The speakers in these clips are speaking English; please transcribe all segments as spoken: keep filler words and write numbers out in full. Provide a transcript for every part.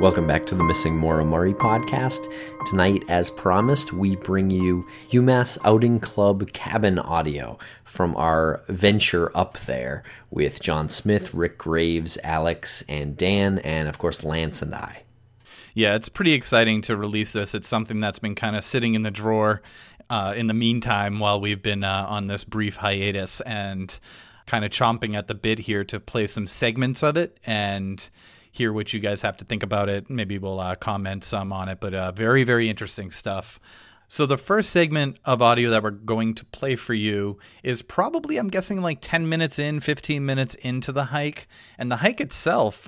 Welcome back to the Missing Maura Murray podcast. Tonight, as promised, we bring you UMass Outing Club cabin audio from our venture up there with John Smith, Rick Graves, Alex, and Dan, and of course Lance and I. Yeah, it's pretty exciting to release this. It's something that's been kind of sitting in the drawer uh, in the meantime while we've been uh, on this brief hiatus, and kind of chomping at the bit here to play some segments of it and hear what you guys have to think about it. Maybe we'll uh, comment some on it, but uh, very, very interesting stuff. So the first segment of audio that we're going to play for you is probably, I'm guessing, like ten minutes in, fifteen minutes into the hike. And the hike itself,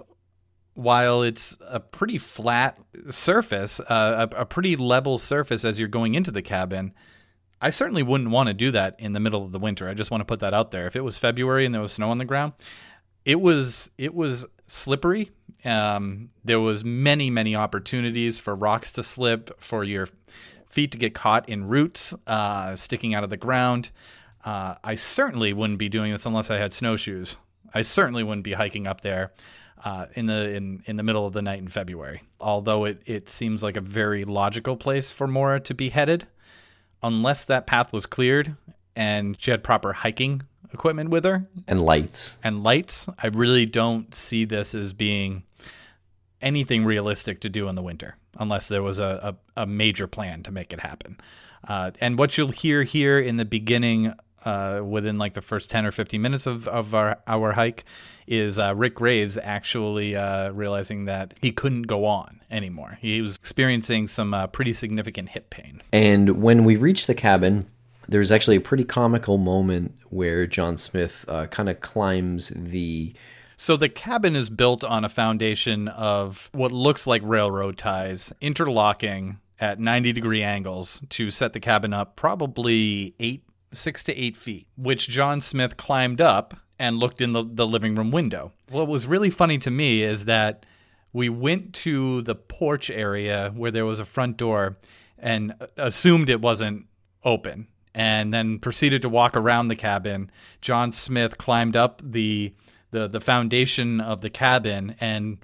while it's a pretty flat surface, uh, a, a pretty level surface as you're going into the cabin, I certainly wouldn't want to do that in the middle of the winter. I just want to put that out there. If it was February and there was snow on the ground, it was it was slippery. Um, there was many, many opportunities for rocks to slip, for your feet to get caught in roots uh, sticking out of the ground. Uh, I certainly wouldn't be doing this unless I had snowshoes. I certainly wouldn't be hiking up there uh, in the in, in the middle of the night in February. Although it, it seems like a very logical place for Maura to be headed, unless that path was cleared and she had proper hiking equipment with her. And lights. And lights. I really don't see this as being anything realistic to do in the winter, unless there was a, a, a major plan to make it happen. Uh, and what you'll hear here in the beginning, uh, within like the first ten or fifteen minutes of, of our, our hike, is uh, Rick Graves actually uh, realizing that he couldn't go on anymore. He was experiencing some uh, pretty significant hip pain. And when we reached the cabin, there's actually a pretty comical moment where John Smith uh, kind of climbs the... So the cabin is built on a foundation of what looks like railroad ties, interlocking at ninety degree angles to set the cabin up probably eight, six to eight feet, which John Smith climbed up and looked in the, the living room window. What was really funny to me is that we went to the porch area where there was a front door and assumed it wasn't open, and then proceeded to walk around the cabin. John Smith climbed up the the the foundation of the cabin and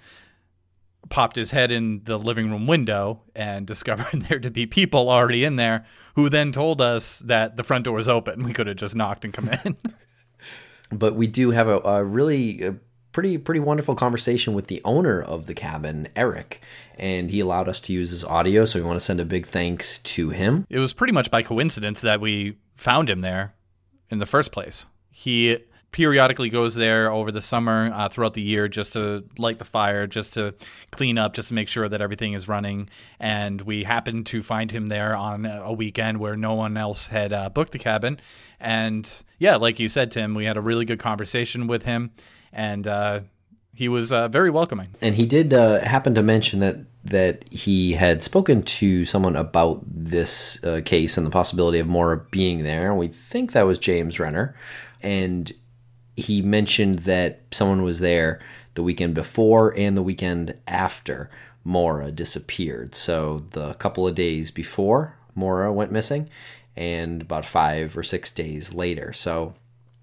popped his head in the living room window and discovered there to be people already in there, who then told us that the front door was open. We could have just knocked and come in. But we do have a, a really a pretty pretty wonderful conversation with the owner of the cabin, Eric, and he allowed us to use his audio, so we want to send a big thanks to him. It was pretty much by coincidence that we found him there in the first place. He periodically goes there over the summer, uh, throughout the year, just to light the fire, just to clean up, just to make sure that everything is running. And we happened to find him there on a weekend where no one else had uh, booked the cabin. And yeah, like you said, Tim, we had a really good conversation with him, and uh, he was uh, very welcoming. And he did uh, happen to mention that that he had spoken to someone about this uh, case and the possibility of Maura being there. We think that was James Renner. And he mentioned that someone was there the weekend before and the weekend after Maura disappeared. So the couple of days before Maura went missing and about five or six days later. So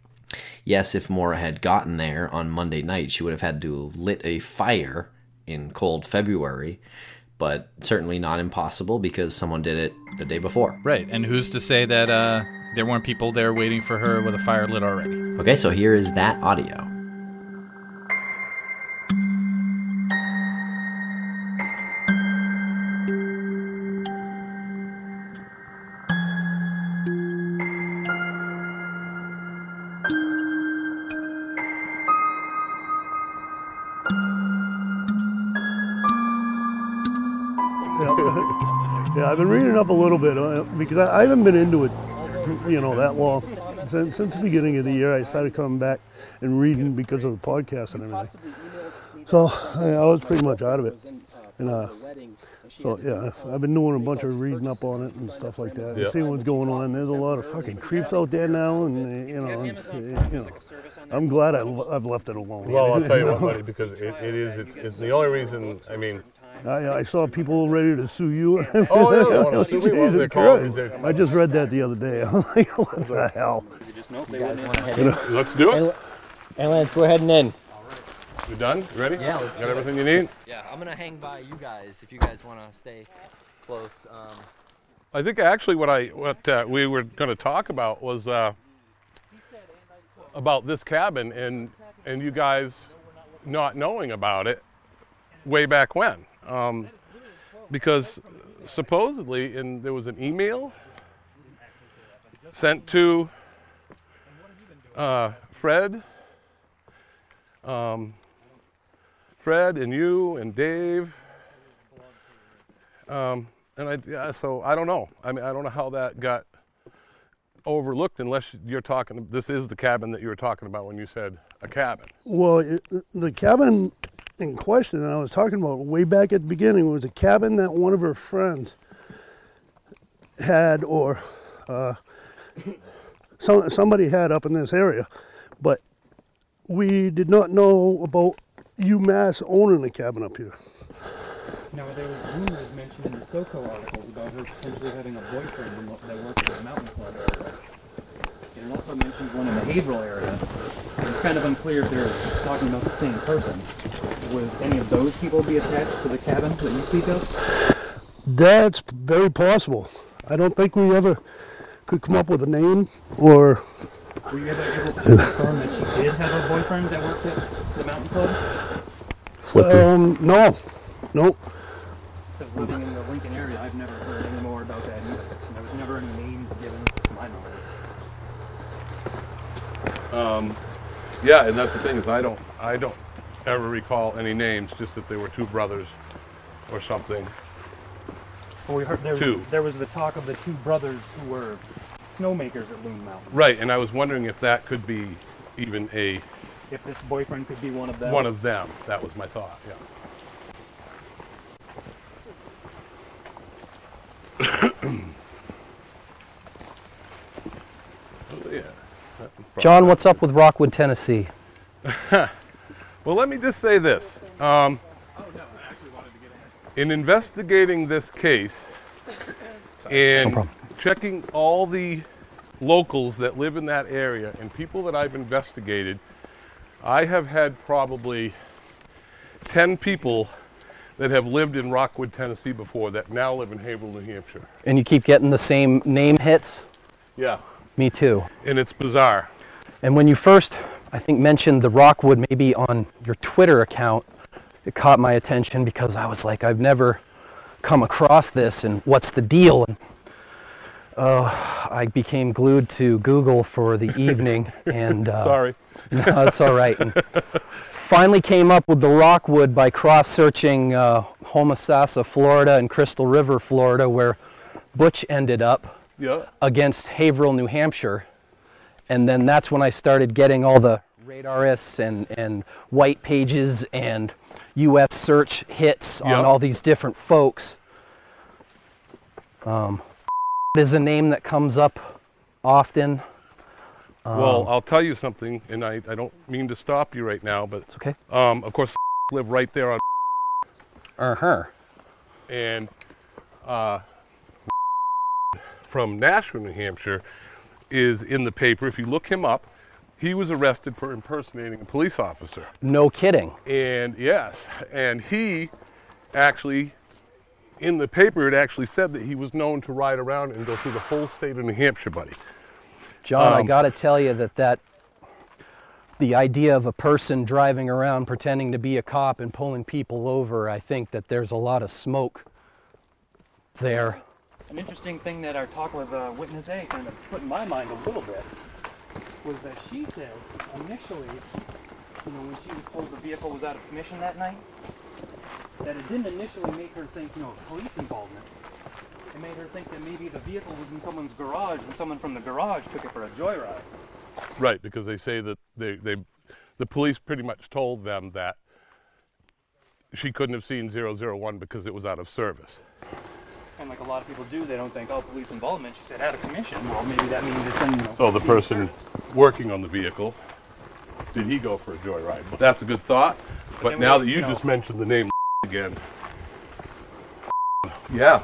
yes, if Maura had gotten there on Monday night, she would have had to have lit a fire in cold February, but certainly not impossible because someone did it the day before. Right, and who's to say that uh, there weren't people there waiting for her with a fire lit already? Okay, so here is that audio. Yeah, I've been reading up a little bit uh, because I, I haven't been into it, you know, that long. Since, since the beginning of the year, I started coming back and reading because of the podcast and everything. So I, I was pretty much out of it. And uh, so yeah, I've been doing a bunch of reading up on it and stuff like that. Yep. And seeing what's going on. There's a lot of fucking creeps out there now, and you know, and, you know. I'm glad I, I've left it alone. Well, I'll tell you what, buddy, because it, it is, it's, it's the only reason, I mean... I, I saw people ready to sue you. Oh, yeah, they want to sue me. Well, they're calling me. I just read that the other day. I'm like, what the hell? Let's do it. Hey, Lance, we're heading in. You done? You ready? Yeah, let's Got do it. everything you need? Yeah, I'm gonna hang by you guys if you guys want to stay close. Um, I think actually what I what uh, we were going to talk about was uh, about this cabin and and you guys not knowing about it way back when, um, because supposedly and there was an email sent to uh, Fred, um, Fred and you and Dave. Um, And I, yeah, so I don't know. I mean, I don't know how that got overlooked unless you're talking, this is the cabin that you were talking about when you said a cabin. Well, it, the cabin in question that I was talking about way back at the beginning was a cabin that one of her friends had, or uh, some, somebody had up in this area. But we did not know about UMass owning the cabin up here. Now, there was rumors mentioned in the SoCo articles about her potentially having a boyfriend in, that worked at the mountain club area. And it also mentioned one in the Haverhill area. It's kind of unclear if they're talking about the same person. Would any of those people be attached to the cabin that you speak of? That's very possible. I don't think we ever could come up with a name or... Were you ever able to confirm that she did have a boyfriend that worked at the mountain club? Um, no. Nope. Because living in the Lincoln area, I've never heard any more about that either. And there was never any names given to my knowledge. Um, yeah, and that's the thing is I don't, I don't ever recall any names, just that they were two brothers or something. Well, we heard there was, Two. there was the talk of the two brothers who were snowmakers at Loon Mountain. Right, and I was wondering if that could be even a, If this boyfriend could be one of them. one of them. That was my thought, yeah. Oh, yeah. John, what's up with Rockwood, Tennessee? Well, let me just say this. Um, in investigating this case and problem. checking all the locals that live in that area and people that I've investigated, I have had probably ten people that have lived in Rockwood, Tennessee before that now live in Haverhill, New Hampshire. And you keep getting the same name hits? Yeah, Me too. and it's bizarre. And when you first, I think, mentioned the Rockwood maybe on your Twitter account, it caught my attention because I was like, I've never come across this, and what's the deal? And uh, I became glued to Google for the evening, and uh, Sorry. no, it's all right. And finally came up with the Rockwood by cross-searching uh, Homosassa, Florida, and Crystal River, Florida, where Butch ended up Yeah. against Haverhill, New Hampshire. And then that's when I started getting all the Radarists and, and white pages and U S search hits on Yep. all these different folks. Um, is a name that comes up often. Well, I'll tell you something, and I, I don't mean to stop you right now, but It's okay. um, of course live right there on, Uh-huh. and uh, from Nashua, New Hampshire, is in the paper. If you look him up, he was arrested for impersonating a police officer. No kidding. And yes, and he actually, in the paper, it actually said that he was known to ride around and go through the whole state of New Hampshire, buddy. John, I Um, got to tell you that, that the idea of a person driving around pretending to be a cop and pulling people over, I think that there's a lot of smoke there. An interesting thing that our talk with uh, Witness A kind of put in my mind a little bit was that she said initially, you know, when she was told the vehicle was out of commission that night, that it didn't initially make her think, you know, of police involvement. It made her think that maybe the vehicle was in someone's garage and someone from the garage took it for a joyride. Right, because they say that they, they, the police pretty much told them that she couldn't have seen zero zero one because it was out of service. And like a lot of people do, they don't think, oh, police involvement. She said out of commission. Well, maybe that means it's in, you know. So the person working on the vehicle, did he go for a joyride? But that's a good thought. But, then now we- that you you know- just mentioned the name again, yeah.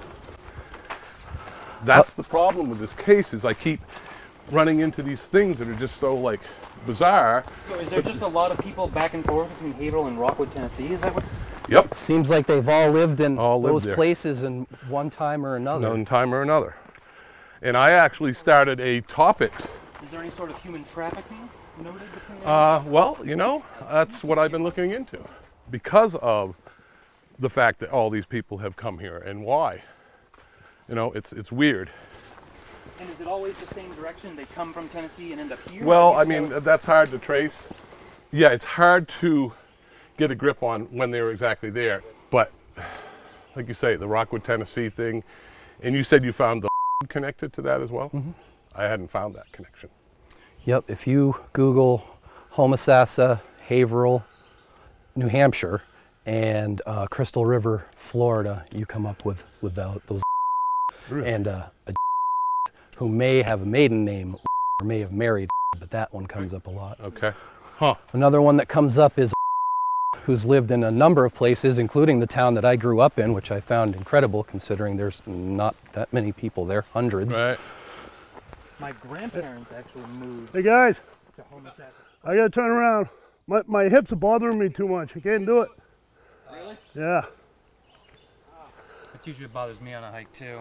That's the problem with this case is I keep running into these things that are just so like bizarre. So is there just a lot of people back and forth between Haverhill and Rockwood, Tennessee? Is that what's... Yep. Seems like they've all lived in All lived those there. places in one time or another. One time or another. And I actually started a topics. Is there any sort of human trafficking noted between them? Uh, well, you know, that's what I've been looking into. Because of the fact that all these people have come here and why. You know, it's it's weird. And is it always the same direction? They come from Tennessee and end up here? Well, Or I do you mean, go- that's hard to trace. Yeah, it's hard to get a grip on when they were exactly there. But, like you say, the Rockwood, Tennessee thing, and you said you found the connected to that as well? Mm-hmm. I hadn't found that connection. Yep, if you Google Homosassa, Haverhill, New Hampshire, and uh, Crystal River, Florida, you come up with, with tho- those Really? and uh, a who may have a maiden name or may have married, but that one comes up a lot. Okay. Huh. Another one that comes up is who's lived in a number of places, including the town that I grew up in, which I found incredible considering there's not that many people there, hundreds. Right. My grandparents actually moved Hey guys, to Homosassa. I gotta turn around. My, my hips are bothering me too much. I can't do it. Really? Yeah. That usually bothers me on a hike too.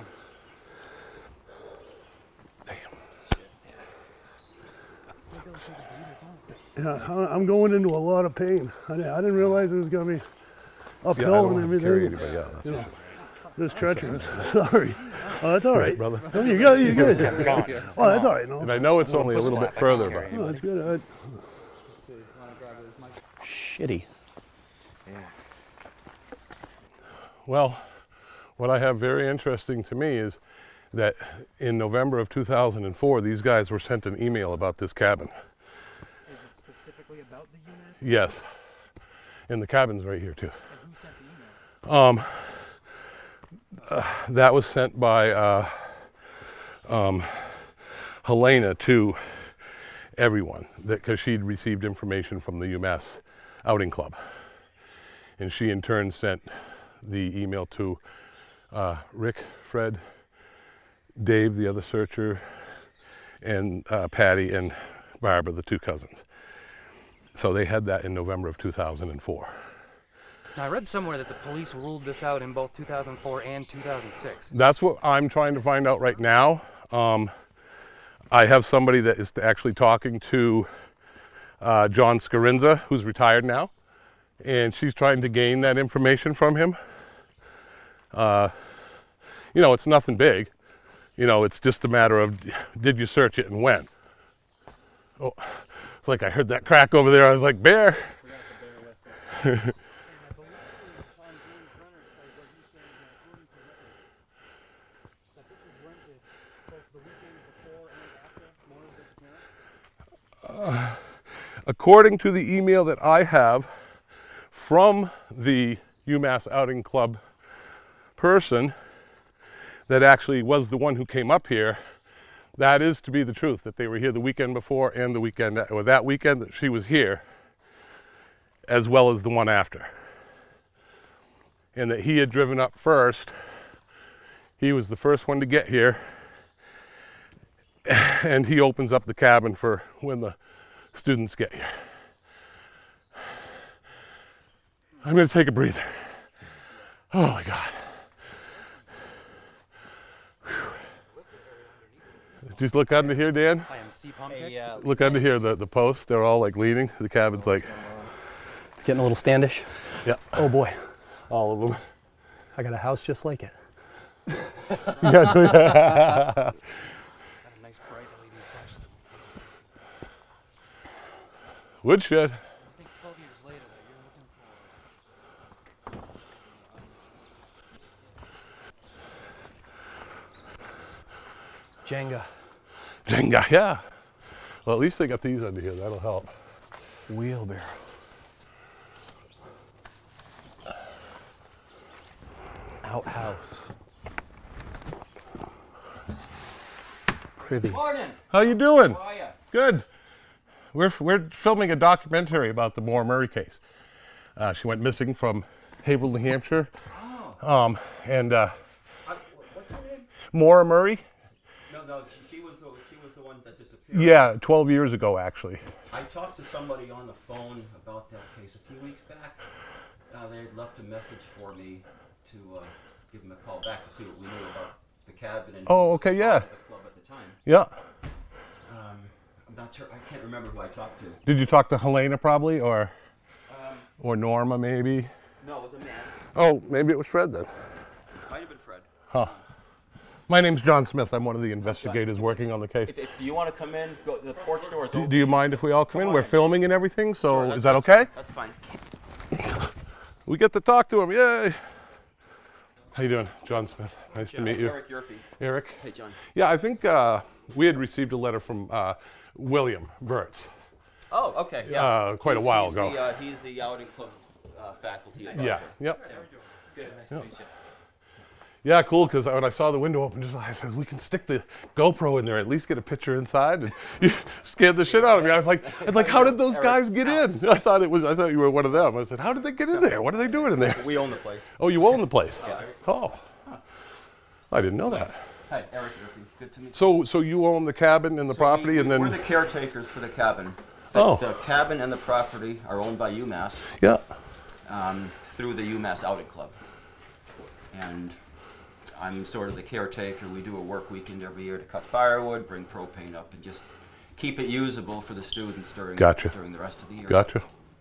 Yeah, I- I'm going into a lot of pain. I didn't, I didn't realize it was gonna be uphill and everything. You know, this treacherous. Sorry. Oh, that's all right, brother. Oh, you got you guys. Oh, that's all right. And No, I know it's only a little bit further, but oh, that's good. Shitty. well, what I have very interesting to me is that in November of two thousand four, these guys were sent an email about this cabin. Is it specifically about the unit? Yes. And the cabin's right here too. And who sent the email? Um, uh, that was sent by uh, um, Helena to everyone because she'd received information from the UMass Outing Club. And she in turn sent the email to uh, Rick, Fred, Dave, the other searcher, and uh, Patty and Barbara, the two cousins. So they had that in November of two thousand four. Now, I read somewhere that the police ruled this out in both two thousand four and two thousand six. That's what I'm trying to find out right now. Um, I have somebody that is actually talking to uh, John Scarinza, who's retired now, and she's trying to gain that information from him. Uh, you know, it's nothing big. You know, it's just a matter of did you search it and when. Oh, it's like I heard that crack over there. I was like, bear. Uh, according to the email that I have from the UMass Outing Club person that actually was the one who came up here, that is to be the truth, that they were here the weekend before and the weekend, or that weekend that she was here, as well as the one after. And that he had driven up first. He was the first one to get here. And he opens up the cabin for when the students get here. I'm going to take a breather. Oh my God. Whew. Just look under here, Dan. I am C pump. Hey, uh, Look under here, the, the posts, they're all like leaning. The cabin's like, It's getting a little standish. yeah, Oh boy, all of them. I got a house just like it. Yeah, so- Got a nice bright L E D flashlight. Woodshed. I think twelve years later that you're looking for. Jenga. Jenga, yeah. Well, at least they got these under here. That'll help. Wheelbarrow. Outhouse. Privy. Morning! How you doing? How are ya? Good. We're we're filming a documentary about the Moore Murray case. Uh, she went missing from Haverhill, New Hampshire. Oh. Um, and uh, Uh, what's her name? Moore Murray. No, no, she, she was the she was the one one that disappeared. Yeah, twelve years ago, actually. I talked to somebody on the phone about that case a few weeks back. Uh, they had left a message for me to uh, give them a call back to see what we knew about the cabin and Oh, okay, yeah. the club at the time. Yeah. Um, I'm not sure. I can't remember who I talked to. Did you talk to Helena probably, or Um, or Norma maybe? no, it was a man. Oh, maybe it was Fred then. Might have been Fred. Huh. My name's John Smith. I'm one of the investigators working on the case. If, if you want to come in, go, the porch door is Do, open. do you mind if we all come in? on We're in. filming and everything, so Sure, is that's- that okay? That's fine. We get to talk to him. Yay! How you doing, John Smith? Nice to meet you. Eric Yerpe. Eric? Hey, John. Yeah, I think uh, we had received a letter from uh, William Verts. Oh, okay. Yeah. Uh, quite a He's- while he's ago. The, uh, he's the outing club uh, faculty advisor. Yeah, yep. Good, nice to meet you. Yeah, cool, because when I saw the window open, just I said, we can stick the GoPro in there, at least get a picture inside. And you scared the shit out of me. I was like, I was like, how did those guys get in? I thought it was, I thought you were one of them. I said, how did they get in there? What are they doing in there? We own the place. Oh, you own the place? Yeah. Oh, I didn't know that. Hi, Eric Yerpe. Good to meet you. So, so you own the cabin and the So property, we, and then we're the caretakers for the cabin. The, Oh. the cabin and the property are owned by UMass yeah, um, through the UMass Outing Club. And I'm sort of the caretaker. We do a work weekend every year to cut firewood, bring propane up, and just keep it usable for the students during Gotcha. during the rest of the year. gotcha.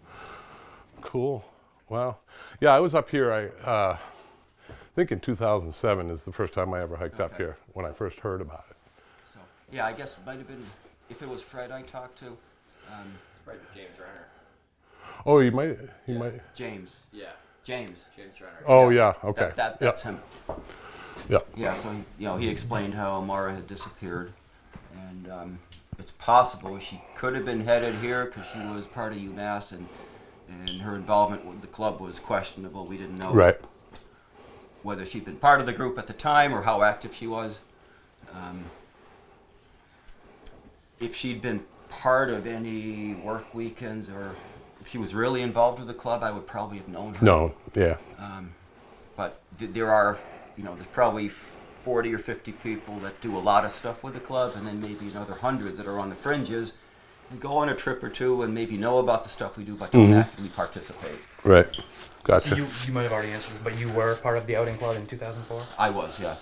Cool. Wow. Yeah, I was up here. I uh, think in two thousand seven is the first time I ever hiked up Okay. here when I first heard about it. So yeah, I guess it might have been if it was Fred I talked to. Um, Right, James Renner. Oh, you might. You might. James. Yeah, James. James Renner. Oh, yeah. Okay. That, that, that's yeah. him. Yeah. Yeah, so he, you know, he explained how Mara had disappeared, and um, it's possible she could have been headed here because she was part of UMass, and and her involvement with the club was questionable. We didn't know Right. whether she'd been part of the group at the time or how active she was. Um, if she'd been part of any work weekends or if she was really involved with the club, I would probably have known her. No. Yeah. Um, but th- there are, you know, there's probably forty or fifty people that do a lot of stuff with the club, and then maybe another hundred that are on the fringes and go on a trip or two and maybe know about the stuff we do, but don't Mhm. actively participate. Right. Gotcha. You, you might have already answered this, but you were part of the outing club in two thousand four? I was, yeah.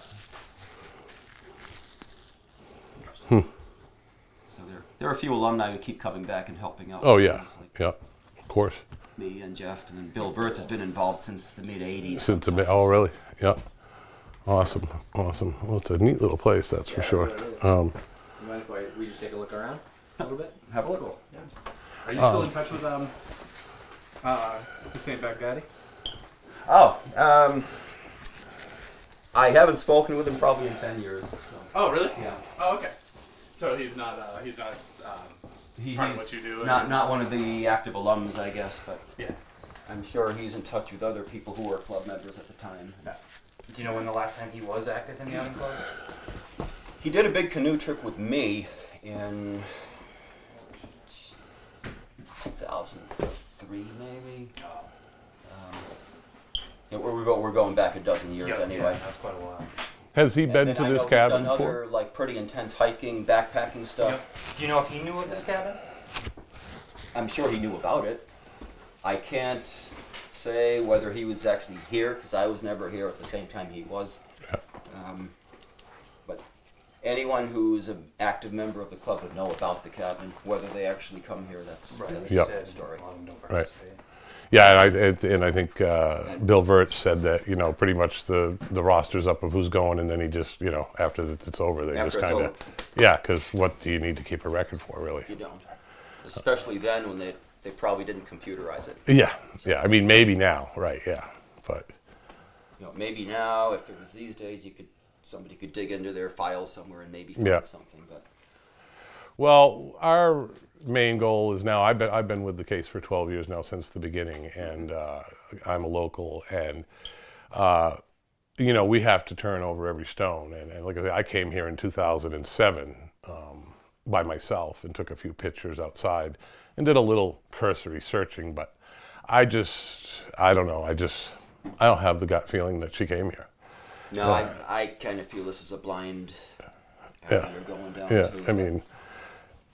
Hmm. So there, there are a few alumni who keep coming back and helping out. Oh with yeah. things, like Yeah. Of course. me and Jeff, and then Bill Verts has been involved since the mid eighties. Since a bit. Oh, really? Yeah. Awesome. Awesome. Well, it's a neat little place, that's for Yeah, it sure. really is. Um, You mind if I, we just take a look around a little bit? Have a look. Cool. Yeah. Are you Uh, still in touch with um, uh, Hussein Baghdadi? Oh, um, I haven't spoken with him probably in ten years. So. Oh, really? Yeah. Oh, okay. So he's not uh, he's not um, He, part of he's what you do. not and- not one of the active alums, I guess, but Yeah. I'm sure he's in touch with other people who were club members at the time. Do you know when the last time he was active in the outing club? He did a big canoe trip with me in two thousand three, maybe. Um, yeah, we're, we're, go, we're going back a dozen years anyway. That's quite a while. has he And been then to I this know he's cabin done before? other like pretty intense hiking, backpacking stuff. Do you know if he knew of this cabin? I'm sure he knew about it. I can't say whether he was actually here because I was never here at the same time he was. Yeah. Um, but anyone who's an active member of the club would know about the cabin. Whether they actually come here, that's, that's Yeah. a different story. Right. Yeah, and I and, and I think uh, Bill Verts said that you know pretty much the the roster's up of who's going, and then he just you know after it's over they After just it's kind of yeah, because what do you need to keep a record for really? You don't, especially then when they they probably didn't computerize it. Yeah, yeah. I mean maybe now, right? Yeah, but You know, maybe now if it was these days, you could somebody could dig into their files somewhere and maybe find Yeah. something. But well, our main goal is now. I've been I've been with the case for twelve years now since the beginning, and uh, I'm a local, and uh, you know we have to turn over every stone. And, and like I said, I came here in two thousand seven um, by myself and took a few pictures outside and did a little cursory searching. But I just I don't know. I just I don't have the gut feeling that she came here. no, I I kind of feel this is a blind. Yeah. alley you're going down Yeah, to. I mean.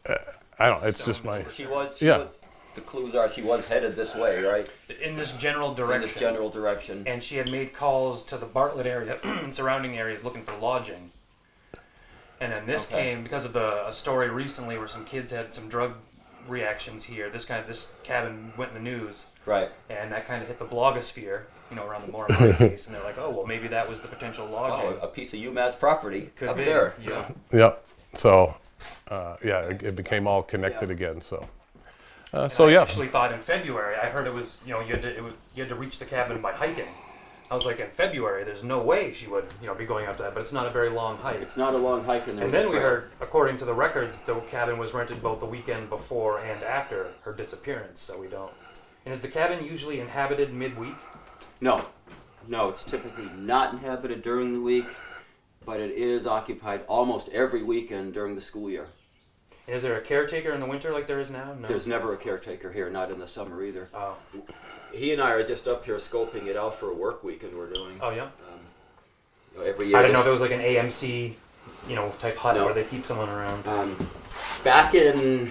I don't. It's just my. She was. She Yeah. was. The clues are she was headed this way, right? In this general In direction. this general direction. And she had made calls to the Bartlett area and surrounding areas looking for lodging. And then this Okay. came because of the a story recently where some kids had some drug reactions here. This kind of this cabin went in the news, Right. and that kind of hit the blogosphere, you know, around the Moore case. And they're like, oh well, maybe that was the potential lodging. Oh, a piece of UMass property Could up be. there. Yeah. Yep. So, uh, yeah, it, it became all connected Yeah. again. So, uh, And so I yeah. actually thought in February. I heard it was, you know, you had to it was, you had to reach the cabin by hiking. I was like, in February, there's no way she would, you know, be going up to that. But it's not a very long hike. It's not a long hike, and there's And then a we trail. heard, according to the records, the cabin was rented both the weekend before and after her disappearance. So we don't. And is the cabin usually inhabited midweek? No, no, it's typically not inhabited during the week, but it is occupied almost every weekend during the school year. And is there a caretaker in the winter like there is now? No. There's never a caretaker here, not in the summer either. Oh. He and I are just up here scoping it out for a work weekend we're doing. Oh yeah. Um, you know, every year. I didn't know this- there was like an A M C, you know, type hut No. where they keep someone around. Um, back in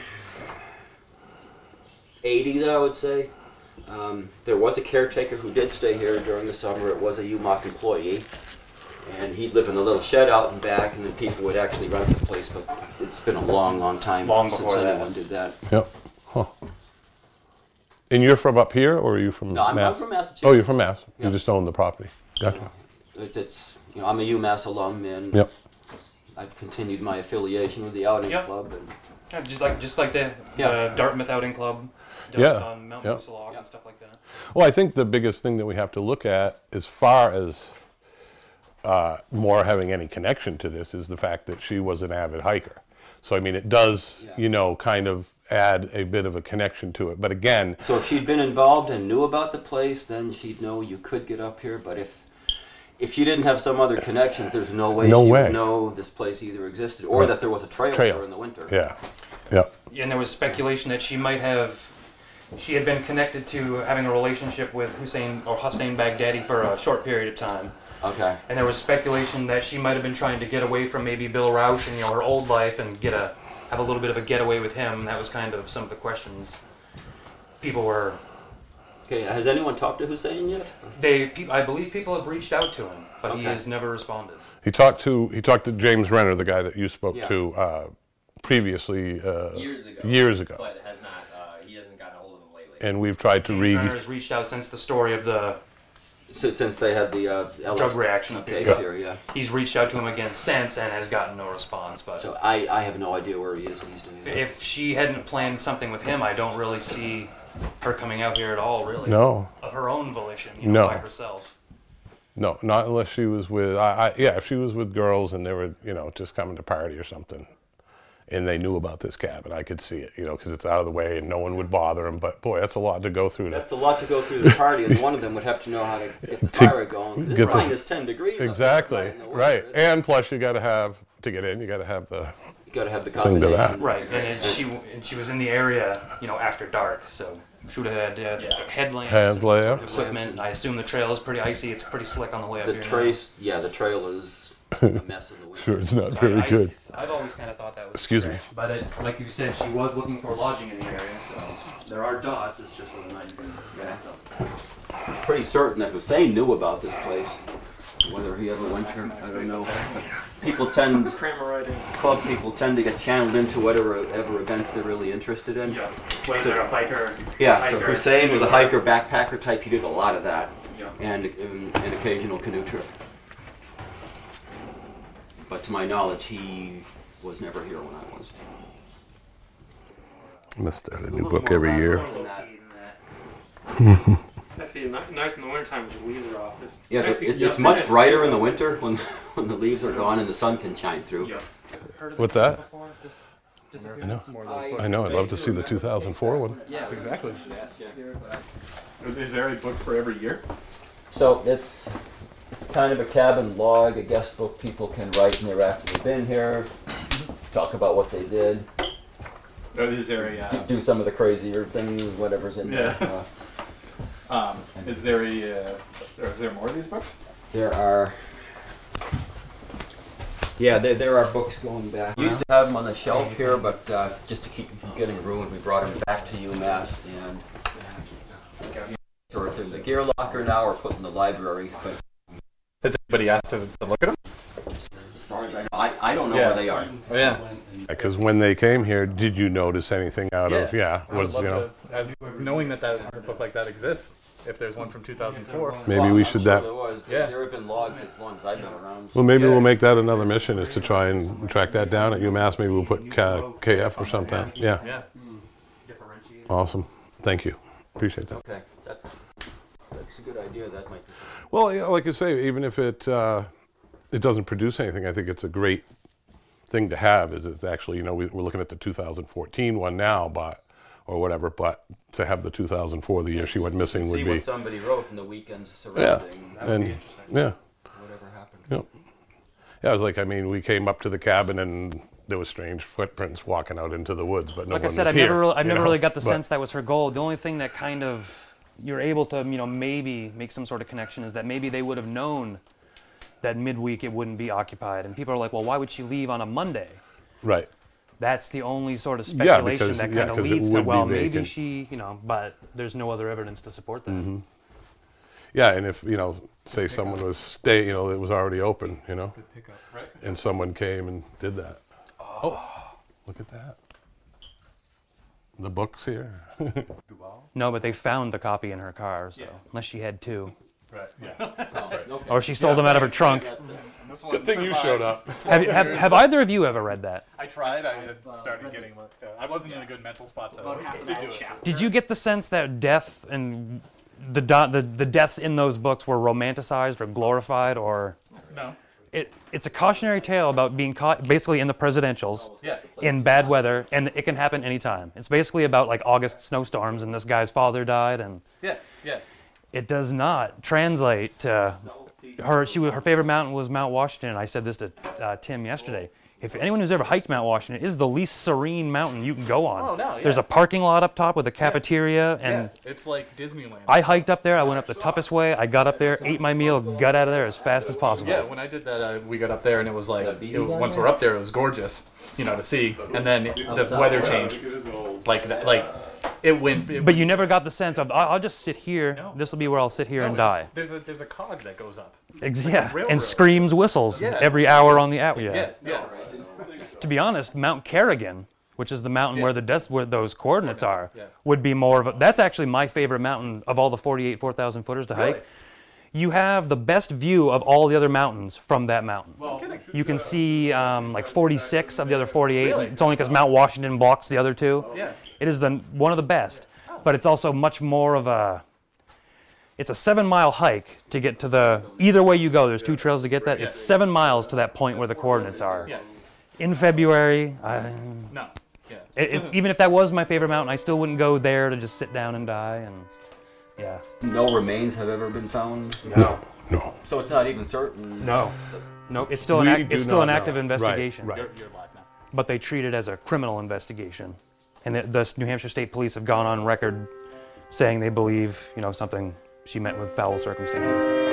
eighties, I would say, um, there was a caretaker who did stay here during the summer. It was a U M O C employee. And he'd live in a little shed out in back, and then people would actually rent the place. But it's been a long, long time Long since before that. anyone did that. Yep. Huh. And you're from up here, or are you from No, I'm, I'm Mass? from Massachusetts. Oh, you're from Mass. Yeah. You just own the property. Gotcha. It's, it's you know I'm a UMass alum, and Yep. I've continued my affiliation with the outing Yep. club. And Yeah, just like just like the, Yeah. the Dartmouth Outing Club does Yeah. on Mount Yeah. Moosilauke Yeah. and stuff like that. Well, I think the biggest thing that we have to look at, as far as uh, more having any connection to this, is the fact that she was an avid hiker. So, I mean, it does, Yeah. you know, kind of add a bit of a connection to it. But again, so if she'd been involved and knew about the place, then she'd know you could get up here. But if if she didn't have some other connections, there's no way No she way. would know this place either existed or Right. that there was a trail, Trail. there in the winter. yeah, yeah, And there was speculation that she might have, she had been connected to having a relationship with Hussein or Hussein Baghdadi for a short period of time. Okay. And there was speculation that she might have been trying to get away from maybe Bill Rausch and you know her old life and get a have a little bit of a getaway with him. That was kind of some of the questions people were. Okay. Has anyone talked to Hussein yet? They, pe- I believe, people have reached out to him, but he Okay. has never responded. He talked to he talked to James Renner, the guy that you spoke Yeah. to uh, previously uh, Years ago. Years ago, But has not. Uh, he hasn't gotten a hold of them lately. and we've tried to James read. Renner has reached out since the story of the So, since they had the uh, L S drug reaction up case here. here, yeah. He's reached out to him again since and has gotten no response. But So I, I have no idea where he is these days. if she hadn't planned something with him, I don't really see her coming out here at all, really. No, Of her own volition, you know, No. by herself. no, not unless she was with. I, I, yeah, if she was with girls and they were, you know, just coming to party or something, and they knew about this cabin, I could see it, you know, because it's out of the way and no one would bother them. But boy, that's a lot to go through. To, That's a lot to go through the party, and one of them would have to know how to get the To fire going. 'Cause get It's the- minus ten degrees. up there, exactly, right in the winter. right. It's- And plus, you got to have to get in. You got to have the. You got to have the Thing to that. combination. Right, and it, she and she was in the area, you know, after dark, so she would have had uh, Yeah. headlamps, and Headlamps. sort of equipment. I assume the trail is pretty icy. It's pretty slick on the way up The here. now. trace, yeah, the trail is a mess in the winter. Sure, it's not So very I, good. I've, I've always kind of thought that was Excuse me. strange. But it, like you said, she was looking for lodging in the area, so there are dots. It's just whether or not you can connect them. Pretty certain that Hussein knew about this place. Whether he ever went here, I don't know. But people tend, Cram her right in. club people tend to get channeled into whatever ever events they're really interested in. Yeah, whether they're a hiker. Yeah, so hiker, Hussein was a canoe, hiker, backpacker type. He did a lot of that, Yeah. and um, an occasional canoe trip. But to my knowledge, he was never here when I was. Must start a A new little book more every year. background than that. It's actually ni- nice in the wintertime with the leaves are off. It's Yeah, nice the, to it's, get it's up much and- brighter in the winter when when the leaves are gone and the sun can shine through. Yeah. What's that? Before? I know. I, I know. I'd love to see the two thousand four one. Yeah, Exactly. yeah. Is there a book for every year? So it's it's kind of a cabin log, a guest book people can write when they're after they've been here, talk about what they did, Or is there a? do, Uh, do some of the crazier things, whatever's in there. Yeah. Uh, um, is there a? Uh, or is there more of these books? there are Yeah, there, there are books going back. We used to have them on the shelf here, but uh, just to keep them from getting ruined, we brought them back to UMass and or if there's a gear locker now or put in the library. But has anybody asked us to look at them? As far as I know, I, I don't know Yeah. where they are. Oh, yeah. Because when they came here, did you notice anything out of, yeah, I would was, love you know, to, as, knowing that, that a book like that exists, if there's one from two thousand four. maybe Well, we I'm should sure that, There was. Yeah. There have been logs as long as I've been around. well, maybe Yeah. we'll make that another mission, is to try and track that down at UMass. Maybe we'll put K- KF or something. Yeah, Yeah. awesome. Thank you. Appreciate that. Okay, that, that's a good idea. That might be. Well, yeah, like I say, even if it uh, it doesn't produce anything, I think it's a great thing to have. Is it's actually, you know, we, we're looking at the two thousand fourteen one now, but or whatever. But to have the two thousand four, the year she went missing, See would be what somebody wrote in the weekends yeah, surrounding and yeah, whatever happened. yeah. Yeah, it was like, I mean, we came up to the cabin and there was strange footprints walking out into the woods, but no Like one I said, was I've here, never really, I've you never know? really got the But- sense that was her goal. The only thing that kind of you're able to, you know, maybe make some sort of connection is that maybe they would have known that midweek it wouldn't be occupied. And people are like, well, why would she leave on a Monday? Right. That's the only sort of Yeah, speculation because- that yeah, kind of 'cause it leads to, would be well, maybe vacant. she, you know, but there's no other evidence to support that. Mm-hmm. Yeah, and if, you know, say someone was stay, you know, it was already open, you know, Right. and someone came and did that. Oh, look at that. The books here. No, but they found the copy in her car, so Yeah. unless she had two. Right. Yeah. Or she sold them out of her trunk. This one Good thing you survived. showed up. Have, have, have either of you ever read that? I tried. I had started getting. Uh, I wasn't in a good mental spot to, to do it. Did you get the sense that death and the, do- the the deaths in those books were romanticized or glorified, or No. it it's a cautionary tale about being caught basically in the presidentials Yeah. in bad weather, and it can happen anytime. It's basically about like August snowstorms, and this guy's father died, and Yeah. Yeah. it does not translate to her. She her favorite mountain was Mount Washington. I said this to uh, Tim yesterday. If anyone who's ever hiked Mount Washington, it is the least serene mountain you can go on. Oh, no, yeah. There's a parking lot up top with a cafeteria, and Yeah. It's like Disneyland. I hiked up there. I went up the toughest way. I got up there, ate my meal, got out of there as fast as possible. Yeah, when I did that, uh, we got up there and it was like, it, once we're up there, it was gorgeous, you know, to see. And then the weather changed, like that, like it went. It, But you never got the sense of, I'll I'll just sit here. No. This will be where I'll sit here no, and it- die. There's a there's a cog that goes up. Ex- like a yeah, railroad. and screams, whistles Yeah. every hour on the hour. Yeah. Yeah, yeah. To be honest, Mount Kerrigan, which is the mountain Yeah. where the des- where those coordinates are, Yeah. would be more of a, that's actually my favorite mountain of all the forty-eight four thousand footers to hike. Really? You have the best view of all the other mountains from that mountain. Well, You can see um, like forty-six of the other forty-eight. Really? It's only because Mount Washington blocks the other two. yeah. It is the one of the best, but it's also much more of a. It's a seven-mile hike to get to the. Either way you go, there's two trails to get that. It's seven miles to that point where the coordinates are. Yeah. In February, I, No. Yeah. it, it- even if that was my favorite mountain, I still wouldn't go there to just sit down and die. And yeah, No remains have ever been found. No, no. So it's not even certain. no, nope. It's still an We act, do it's still not an know. active Right, investigation. right. You're, you're alive now. But they treat it as a criminal investigation. And the, the New Hampshire State Police have gone on record saying they believe, you know, something she met with foul circumstances.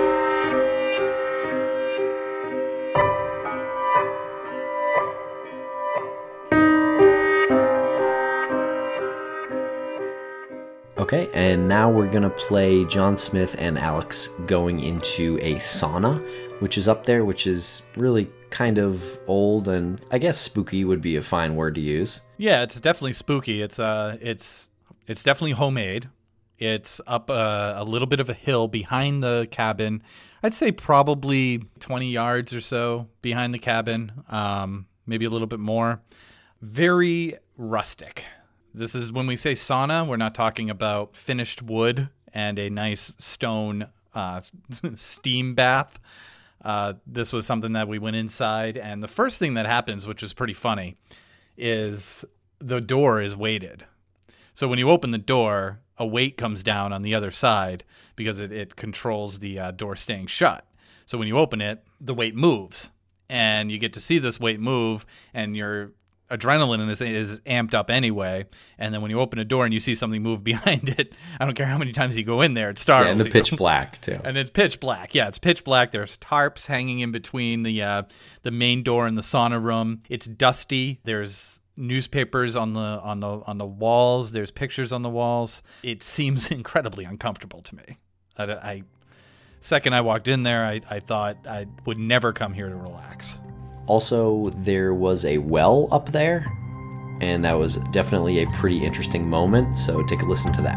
Okay, and now we're gonna play John Smith and Alex going into a sauna, which is up there, which is really kind of old, and I guess spooky would be a fine word to use. Yeah, it's definitely spooky. It's uh, it's it's definitely homemade. It's up a, a little bit of a hill behind the cabin. I'd say probably twenty yards or so behind the cabin, um, maybe a little bit more. Very rustic. This is when we say sauna, we're not talking about finished wood and a nice stone uh, steam bath. Uh, this was something that we went inside, and the first thing that happens, which is pretty funny, is the door is weighted. So when you open the door, a weight comes down on the other side because it, it controls the uh, door staying shut. So when you open it, the weight moves, and you get to see this weight move, and you're adrenaline is, is amped up anyway. And then when you open a door and you see something move behind it, I don't care how many times you go in there, it startles Yeah, and the you. pitch black too. And it's pitch black. Yeah, it's pitch black. There's tarps hanging in between the uh, the main door and the sauna room. It's dusty. There's newspapers on the on the on the walls. There's pictures on the walls. It seems incredibly uncomfortable to me. I, I second I walked in there, I, I thought I would never come here to relax. Also, there was a well up there, and that was definitely a pretty interesting moment, so take a listen to that.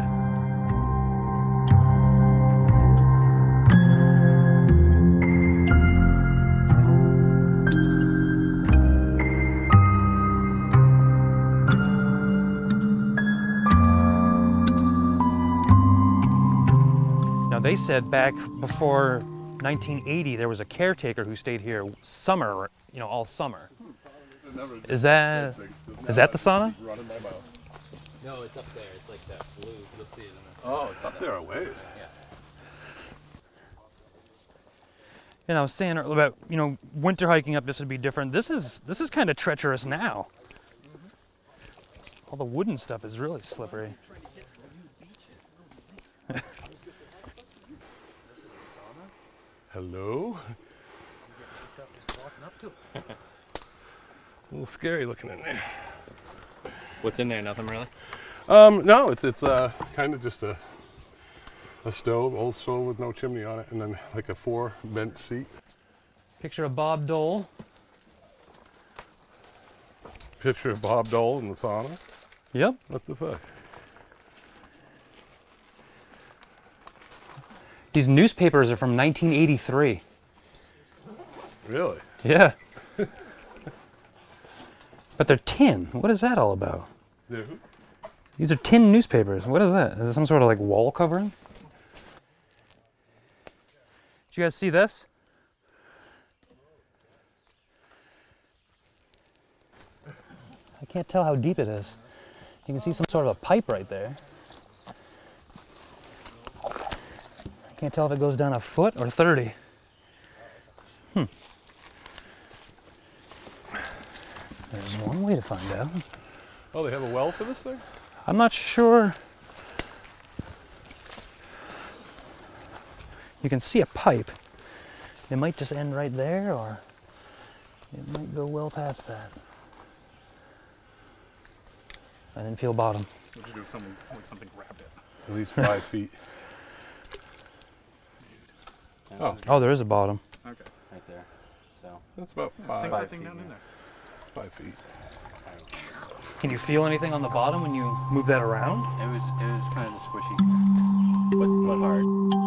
Now, they said back before nineteen eighty, there was a caretaker who stayed here summer, you know, all summer. Is that is that the sauna? No, it's up there. It's like that blue. You'll see it in this. Oh, it's up there a ways. Yeah. And I was saying earlier about, you know, winter hiking up this would be different. This is this is kind of treacherous now. All the wooden stuff is really slippery. Hello? A little scary looking in there. What's in there? Nothing really? Um, no, it's it's uh, kind of just a a stove, old stove with no chimney on it, and then like a four bench seat. Picture of Bob Dole. Picture of Bob Dole in the sauna. Yep. What the fuck? These newspapers are from nineteen eighty-three. Really? Yeah. But they're tin. What is that all about? They're who? These are tin newspapers. What is that? Is it some sort of like wall covering? Did you guys see this? I can't tell how deep it is. You can see some sort of a pipe right there. I can't tell if it goes down a foot or thirty. Hmm. There's one way to find out. Oh, they have a well for this thing? I'm not sure. You can see a pipe. It might just end right there, or it might go well past that. I didn't feel bottom. What did you do if something, like something grabbed it? At least five feet. Oh. Oh, there is a bottom. Okay. Right there. So that's about Yeah, five, sink five that thing feet. down in there. It's five feet. Can you feel anything on the bottom when you move that around? it was it was kind of squishy, but but hard.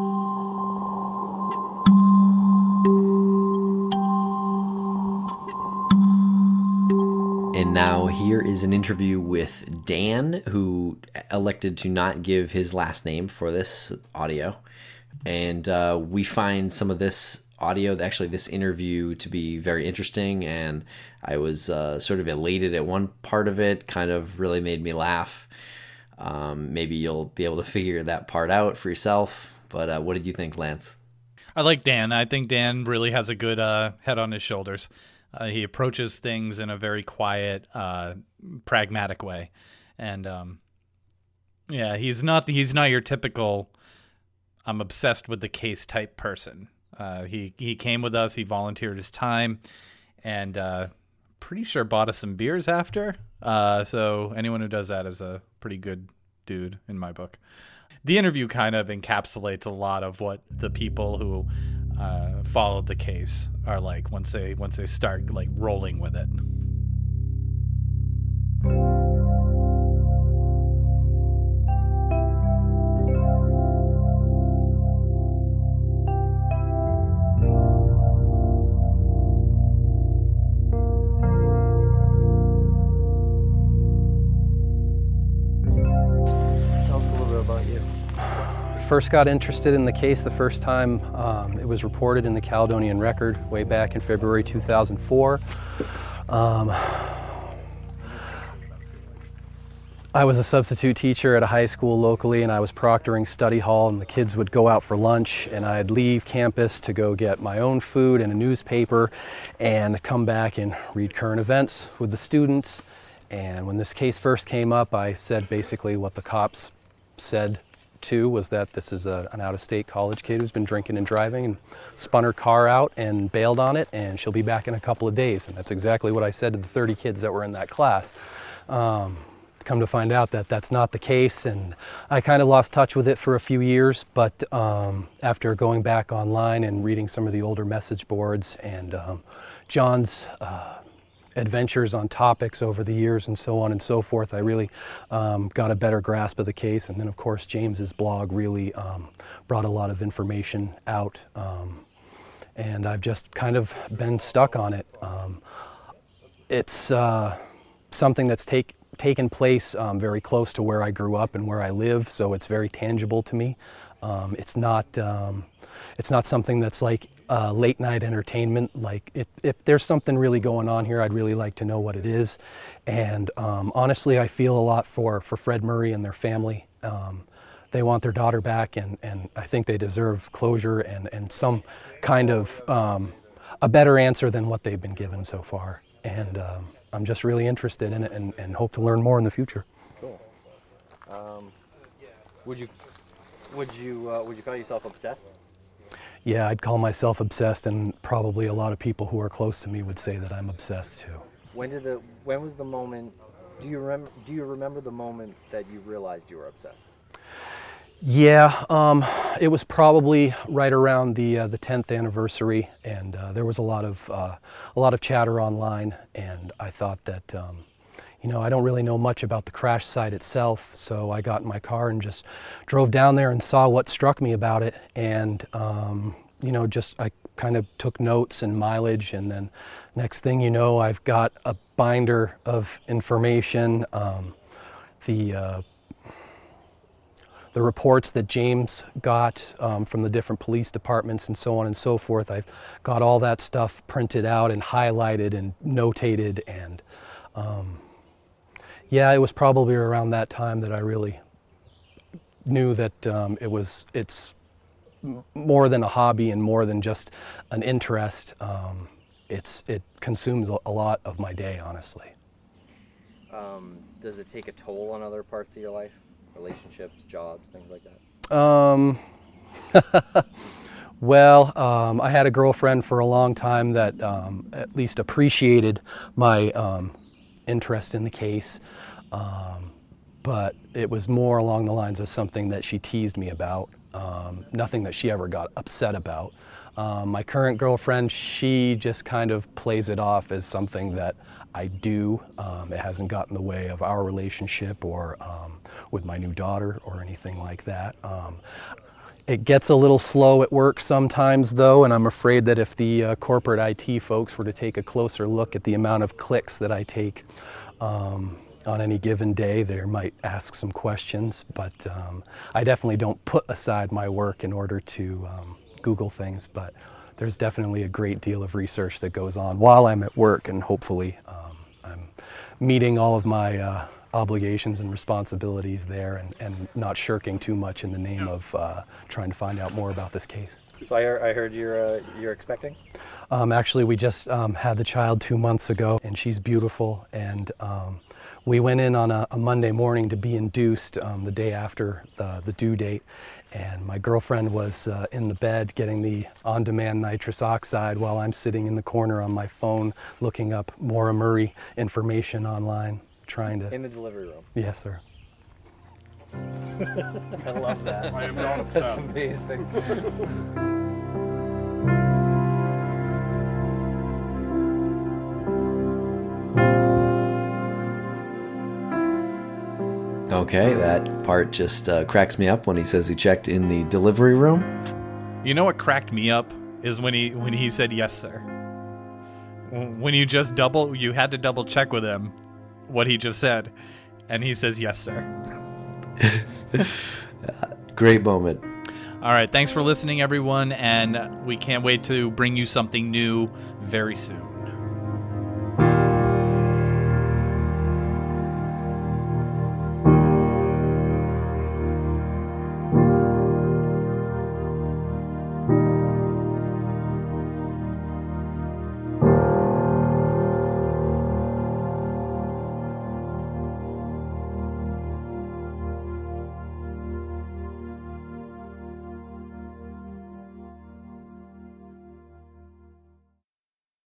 And now here is an interview with Dan, who elected to not give his last name for this audio. And uh, we find some of this audio, actually this interview, to be very interesting. And I was uh, sort of elated at one part of it, kind of really made me laugh. Um, maybe you'll be able to figure that part out for yourself. But uh, what did you think, Lance? I like Dan. I think Dan really has a good uh, head on his shoulders. Uh, he approaches things in a very quiet, uh, pragmatic way, and um, yeah, he's not he's not your typical "I'm obsessed with the case" type person. Uh, he he came with us. He volunteered his time, and uh, pretty sure bought us some beers after. Uh, so anyone who does that is a pretty good dude in my book. The interview kind of encapsulates a lot of what the people who uh, followed the case are like once they once they start like rolling with it. Tell us a little bit about you. First got interested in the case the first time um, it was reported in the Caledonian Record way back in February two thousand four. Um, I was a substitute teacher at a high school locally, and I was proctoring study hall, and the kids would go out for lunch, and I'd leave campus to go get my own food and a newspaper and come back and read current events with the students. And when this case first came up, I said basically what the cops said too, was that this is a, an out-of-state college kid who's been drinking and driving and spun her car out and bailed on it, and she'll be back in a couple of days. And that's exactly what I said to the thirty kids that were in that class. Um, come to find out that that's not the case, and I kind of lost touch with it for a few years, but um, after going back online and reading some of the older message boards and um, John's uh, adventures on topics over the years and so on and so forth, I really um, got a better grasp of the case. And then of course James's blog really um, brought a lot of information out, um, and I've just kind of been stuck on it. Um, it's uh, something that's take, taken place um, very close to where I grew up and where I live, so it's very tangible to me. Um, it's not um, it's not something that's like uh, late night entertainment. Like if, if there's something really going on here, I'd really like to know what it is. And um, honestly, I feel a lot for, for Fred Murray and their family. Um, they want their daughter back, and, and I think they deserve closure and, and some kind of um, a better answer than what they've been given so far. And um, I'm just really interested in it and, and hope to learn more in the future. Cool. Um, would you would you uh, would you call yourself obsessed? Yeah, I'd call myself obsessed, and probably a lot of people who are close to me would say that I'm obsessed too. When did the when was the moment? Do you remember? Do you remember the moment that you realized you were obsessed? Yeah, um, it was probably right around the uh, the tenth anniversary, and uh, there was a lot of uh, a lot of chatter online, and I thought that um, you know I don't really know much about the crash site itself, so I got in my car and just drove down there and saw what struck me about it, and um, you know just I kind of took notes and mileage, and then next thing you know, I've got a binder of information, um, the uh, the reports that James got um, from the different police departments and so on and so forth. I've got all that stuff printed out and highlighted and notated, and um, yeah, it was probably around that time that I really knew that um, it was it's more than a hobby and more than just an interest. Um, it's it consumes a lot of my day, honestly. Um, does it take a toll on other parts of your life? Relationships, jobs, things like that? Um, well, um, I had a girlfriend for a long time that um, at least appreciated my um, interest in the case, um, but it was more along the lines of something that she teased me about, um, nothing that she ever got upset about. Um, my current girlfriend, she just kind of plays it off as something that I do. Um, it hasn't gotten in the way of our relationship or um, with my new daughter or anything like that. Um, it gets a little slow at work sometimes though, and I'm afraid that if the uh, corporate I T folks were to take a closer look at the amount of clicks that I take um, on any given day, they might ask some questions, but um, I definitely don't put aside my work in order to um, Google things, but there's definitely a great deal of research that goes on while I'm at work, and hopefully um, I'm meeting all of my uh, obligations and responsibilities there, and, and not shirking too much in the name of uh, trying to find out more about this case. So I heard, I heard you're uh, you're expecting? Um, actually, we just um, had the child two months ago, and she's beautiful, and um, we went in on a, a Monday morning to be induced um, the day after the, the due date. And my girlfriend was uh, in the bed getting the on-demand nitrous oxide while I'm sitting in the corner on my phone looking up Maura Murray information online, trying to... In the delivery room? Yes, sir. I love that. I am not obsessed. That's amazing. Okay, that part just uh, cracks me up when he says he checked in the delivery room. You know what cracked me up is when he when he said yes, sir. When you just double, you had to double check with him what he just said, and he says yes, sir. Great moment. All right, thanks for listening, everyone, and we can't wait to bring you something new very soon.